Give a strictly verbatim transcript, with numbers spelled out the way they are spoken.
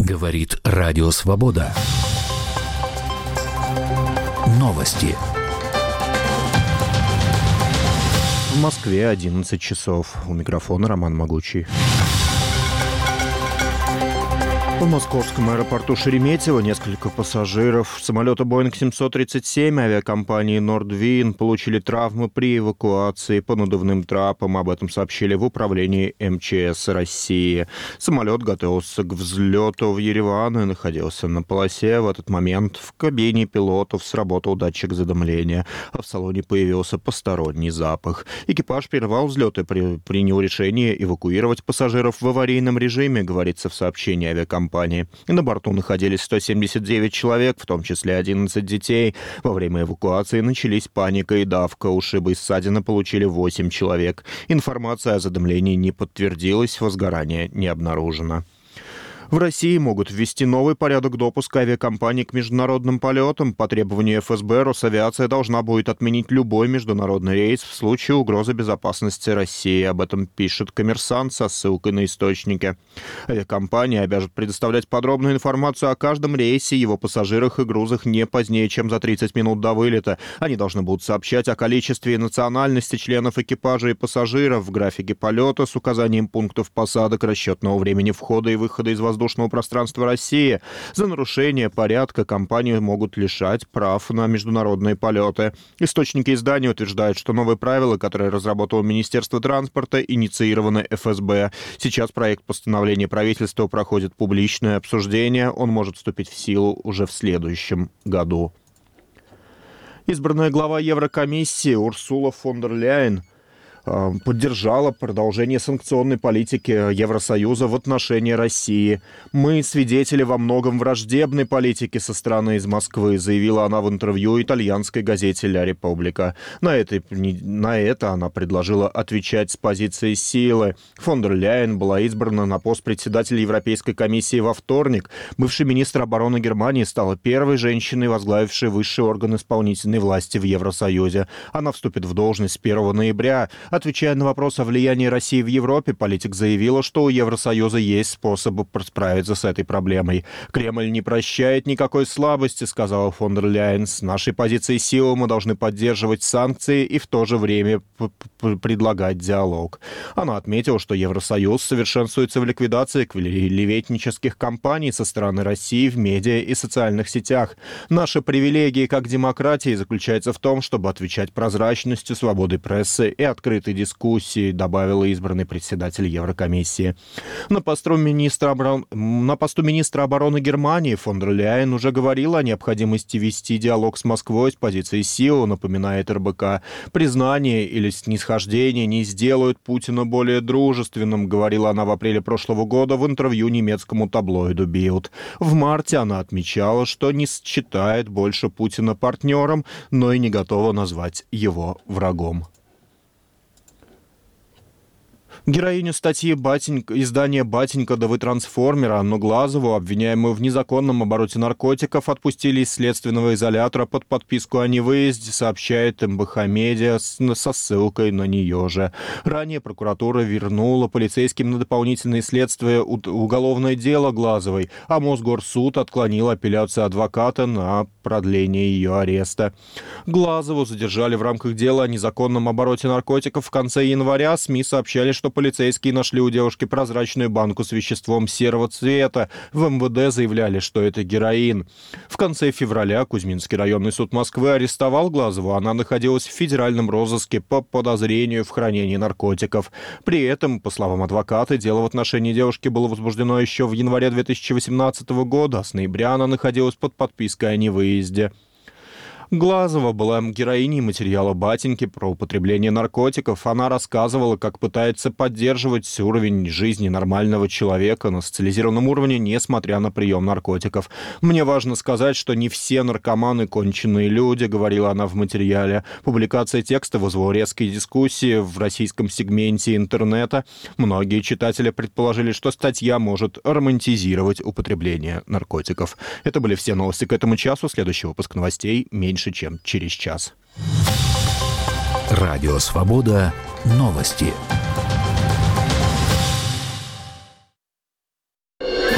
Говорит Радио Свобода. Новости. В Москве одиннадцать часов. У микрофона Роман Могучий. В московском аэропорту Шереметьево несколько пассажиров самолета Боинг семьсот тридцать семь авиакомпании Nordwind получили травмы при эвакуации по надувным трапам. Об этом сообщили в управлении эм че эс России. Самолет готовился к взлету в Ереван и находился на полосе. В этот момент в кабине пилотов сработал датчик задымления, а в салоне появился посторонний запах. Экипаж прервал взлет и при, принял решение эвакуировать пассажиров в аварийном режиме, говорится в сообщении авиакомпании. На борту находились сто семьдесят девять человек, в том числе одиннадцать детей. Во время эвакуации начались паника и давка. Ушибы и ссадины получили восемь человек. Информация о задымлении не подтвердилась, возгорание не обнаружено. В России могут ввести новый порядок допуска авиакомпаний к международным полетам. По требованию эф эс бэ Росавиация должна будет отменить любой международный рейс в случае угрозы безопасности России. Об этом пишет «Коммерсант» со ссылкой на источники. Авиакомпания обяжет предоставлять подробную информацию о каждом рейсе, его пассажирах и грузах не позднее, чем за тридцать минут до вылета. Они должны будут сообщать о количестве и национальности членов экипажа и пассажиров в графике полета с указанием пунктов посадок, расчетного времени входа и выхода из воздушного воздушного пространства России. За нарушение порядка компанию могут лишать прав на международные полеты. Источники издания утверждают, что новые правила, которые разработало Министерство транспорта, инициированы эф эс бэ. Сейчас проект постановления правительства проходит публичное обсуждение. Он может вступить в силу уже в следующем году. Избранная глава Еврокомиссии Урсула фон дер Ляйен поддержала продолжение санкционной политики Евросоюза в отношении России. «Мы свидетели во многом враждебной политики со стороны из Москвы», заявила она в интервью итальянской газете «Ля Република». На это, на это она предложила отвечать с позиции силы. Фон дер Ляйен была избрана на пост председателя Европейской комиссии во вторник. Бывший министр обороны Германии стала первой женщиной, возглавившей высший орган исполнительной власти в Евросоюзе. Она вступит в должность с первого ноября. Отвечая на вопрос о влиянии России в Европе, политик заявила, что у Евросоюза есть способы справиться с этой проблемой. «Кремль не прощает никакой слабости», сказала фон дер Ляйен. «С нашей позиции силы мы должны поддерживать санкции и в то же время предлагать диалог». Она отметила, что Евросоюз совершенствуется в ликвидации клеветнических кампаний со стороны России в медиа и социальных сетях. «Наша привилегия как демократии заключается в том, чтобы отвечать прозрачностью, свободой прессы и открытой дискуссии», добавила избранный председатель Еврокомиссии. На посту министра, оборон... На посту министра обороны Германии фон дер Ляйен уже говорила о необходимости вести диалог с Москвой с позиции силы, напоминает эр бэ ка. «Признание или снисхождение не сделают Путина более дружественным», говорила она в апреле прошлого года в интервью немецкому таблоиду Bild. В марте она отмечала, что не считает больше Путина партнером, но и не готова назвать его врагом. Героиню статьи «Батенька», издания «Батенька, да вы трансформер» Анну Глазову, обвиняемую в незаконном обороте наркотиков, отпустили из следственного изолятора под подписку о невыезде, сообщает эм бэ ха Медиа со ссылкой на нее же. Ранее прокуратура вернула полицейским на дополнительные следствия уголовное дело Глазовой, а Мосгорсуд отклонил апелляцию адвоката на продление ее ареста. Глазову задержали в рамках дела о незаконном обороте наркотиков в конце января. СМИ сообщали, что полицейские нашли у девушки прозрачную банку с веществом серого цвета. В эм вэ дэ заявляли, что это героин. В конце февраля Кузьминский районный суд Москвы арестовал Глазову. Она находилась в федеральном розыске по подозрению в хранении наркотиков. При этом, по словам адвоката, дело в отношении девушки было возбуждено еще в январе две тысячи восемнадцатого года, а с ноября она находилась под подпиской о невыезде. Глазова была героиней материала «Батеньки» про употребление наркотиков. Она рассказывала, как пытается поддерживать уровень жизни нормального человека на социализированном уровне, несмотря на прием наркотиков. «Мне важно сказать, что не все наркоманы конченые люди», — говорила она в материале. Публикация текста вызвала резкие дискуссии в российском сегменте интернета. Многие читатели предположили, что статья может романтизировать употребление наркотиков. Это были все новости к этому часу. Следующий выпуск новостей меньше чем через час. Радио Свобода. Новости.